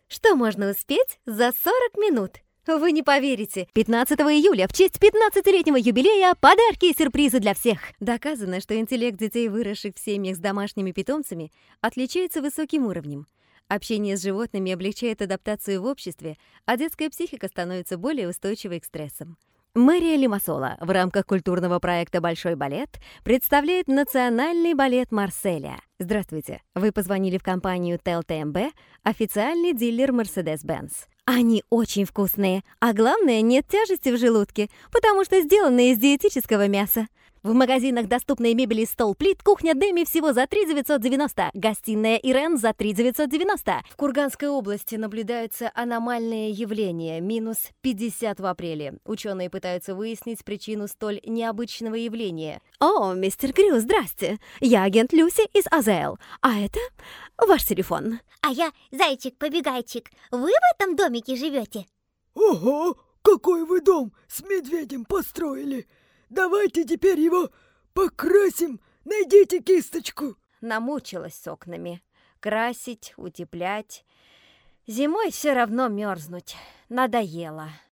Что можно успеть за 40 минут? Вы не поверите. 15 июля в честь 15-летнего юбилея подарки и сюрпризы для всех. Доказано, что интеллект детей, выросших в семьях с домашними питомцами, отличается высоким уровнем. Общение с животными облегчает адаптацию в обществе, а детская психика становится более устойчивой к стрессам. Мэрия Лимассола в рамках культурного проекта «Большой балет» представляет национальный балет Марселя. Здравствуйте, вы позвонили в компанию ТЛТМБ, официальный дилер Mercedes-Benz. Они очень вкусные, а главное, нет тяжести в желудке, потому что сделаны из диетического мяса. В магазинах доступной мебели «Стол Плит» кухня Деми всего за 3 990, гостиная Ирен за 3 990. В Курганской области наблюдаются аномальные явления, минус 50 в апреле. Ученые пытаются выяснить причину столь необычного явления. О, мистер Грю, здрасте. Я агент Люси из АЗЛ, а это ваш телефон. А я зайчик-побегайчик. Вы в этом домике живете? Ого, какой вы дом с медведем построили! Давайте теперь его покрасим, найдите кисточку. Намучилась с окнами. Красить, утеплять. Зимой все равно мерзнуть. Надоело.